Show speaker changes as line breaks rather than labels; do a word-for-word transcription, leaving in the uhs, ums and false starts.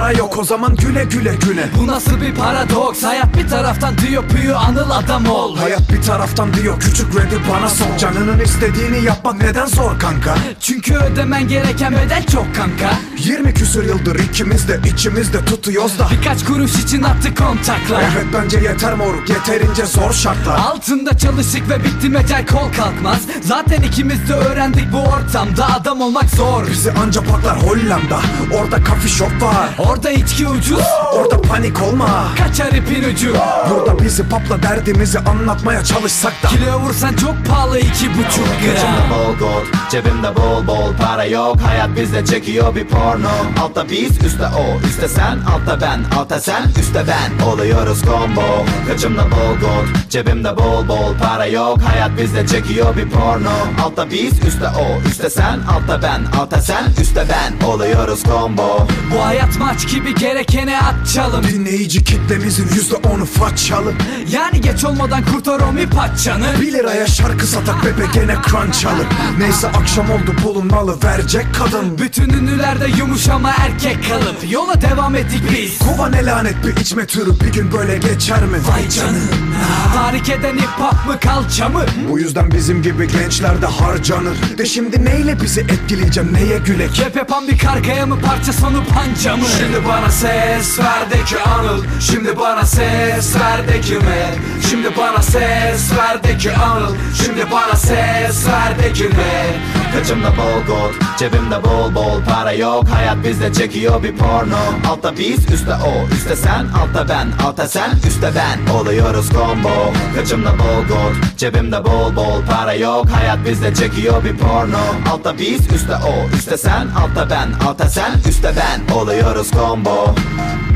para yok, o zaman güle güle güne.
Bu nasıl bir paradoks? Hayat bir taraftan diyor büyü, anıl adam ol.
Hayat bir taraftan diyor küçük rap'i bana sok. Canının istediğini yapmak neden zor kanka?
Çünkü ödemen gereken bedel çok kanka.
Yirmi küsür yıldır ikimiz de içimizde tutuyoruz da
Birkaç kuruş için attık kontaklar.
Evet bence yeter moruk, yeterince zor şartlar.
Altında çalışık ve bitti mecel, kol kalkmaz. Zaten ikimiz de öğrendik bu ortamda adam olmak zor.
Bizi anca patlar Hollanda, orada coffee shop var.
Orada içki ucuz,
orada panik olma.
kaçar ipin ucu.
Burada bizi papla derdimizi anlatmaya çalışsak da
Kilo vursan çok pahalı iki buçuk gram.
Cebimde bol gold, cebimde bol bol para yok. Hayat bizde çekiyor bir porno. Altta biz, üstte o, üstte sen, altta ben, altta sen, üstte ben. Oluyoruz combo. Kaçımda bol gold, cebimde bol bol para yok. Hayat bizde çekiyor bir porno. Altta biz, üstte o, üstte sen, altta ben, altta sen, üstte ben. Oluyoruz combo.
Bu hayat maç gibi, gerekene at çalım.
dinleyici kitlemizin yüzde onu façalı.
Yani geç olmadan kurtar o mi paçanı.
Bir liraya şarkı satak bebe gene crunch alır. Neyse akşam oldu bulunmalı verecek kadın.
Bütün ünlülerde yumuşama erkek kalıp yola devam ettik biz.
Kova ne lanet bir içme türü, bir gün böyle geçer mi?
Vay canına. Tahrik eden hip hop mı, kalça mı?
Bu yüzden bizim gibi gençler de harcanır. De şimdi neyle bizi etkileyeceğim, neye gülek?
Kep yapan bir kargaya mı, parça sonu panca mı?
Şimdi bana ses ver de ki Anıl. Şimdi bana ses ver de ki Mel. Şimdi bana ses ver de ki Anıl. Şimdi bana ses ver de ki Mel.
Kaçımda bol gold, cebimde bol bol para yok. Hayat bizde çekiyor bir porno. Altta biz, üstte o, üstte sen, altta ben, altta sen, üstte ben. Oluyoruz combo. Kaçımda bol gold, cebimde bol bol para yok. Hayat bizde çekiyor bir porno. Altta biz, üstte o, üstte sen, altta ben, altta sen, üstte ben. Oluyoruz combo.